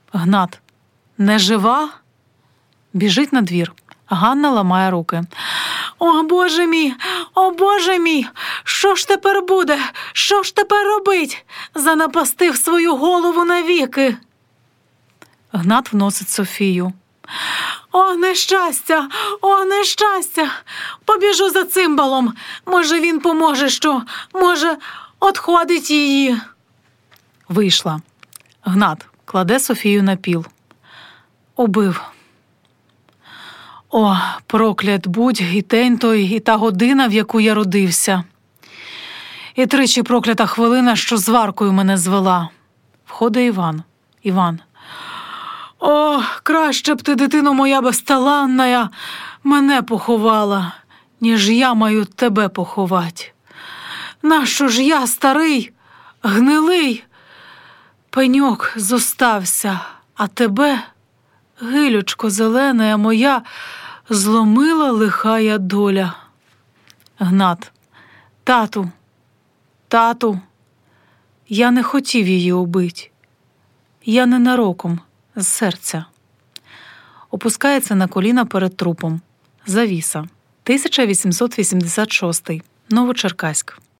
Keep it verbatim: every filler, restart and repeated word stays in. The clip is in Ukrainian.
Гнат. Не жива? Біжить на двір. Ганна ламає руки. О, Боже мій! О, Боже мій! Що ж тепер буде? Що ж тепер робить? Занапастив свою голову навіки. Гнат вносить Софію. О, нещастя! О, нещастя! Побіжу за цимбалом. Може, він поможе що? Може, одходить її. Вийшла. Гнат кладе Софію на піл. Убив. О, проклят будь і день той, і та година, в яку я родився. І тричі проклята хвилина, що з Варкою мене звела. Входить Іван. Іван. О, краще б ти, дитино моя безталанна, мене поховала, ніж я маю тебе поховать. Нащо ж я, старий, гнилий, пеньок зостався, а тебе, гилючко зеленая моя, зломила лихая доля. Гнат. Тату, тату, я не хотів її убить. Я ненароком, з серця. Опускається на коліна перед трупом. Завіса. тисяча вісімсот вісімдесят шостий. Новочеркаськ.